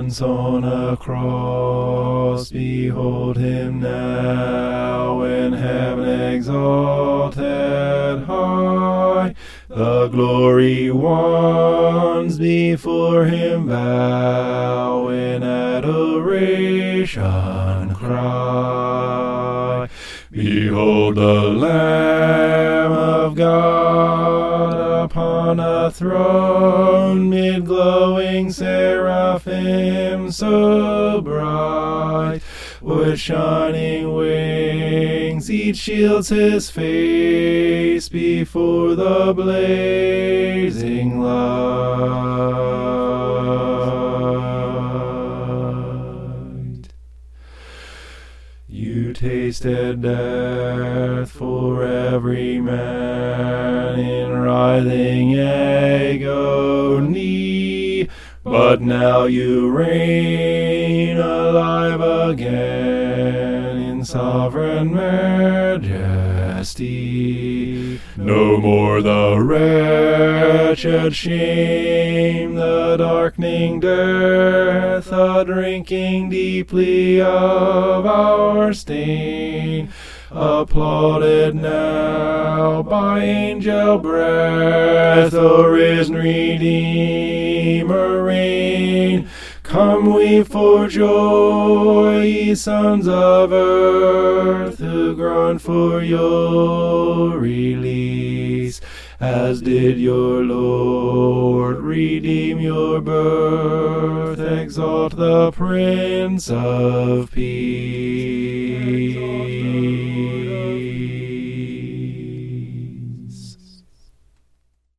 once on a cross, behold him now in heaven exalted high. The glory ones before him bow, in adoration cry. Behold the Lamb of God upon a throne, mid glowing seraphim so bright. With shining wings each shields his face before the blazing light. You tasted death for every man in writhing agony, but now you reign alive again in sovereign majesty. No more the wretched shame, the darkening death, the drinking deeply of our stain. Applauded now by angel breath, the risen Redeemer reign. Come weep for joy, ye sons of earth, who groan for your release, as did your Lord redeem your birth. Exalt the Prince of Peace.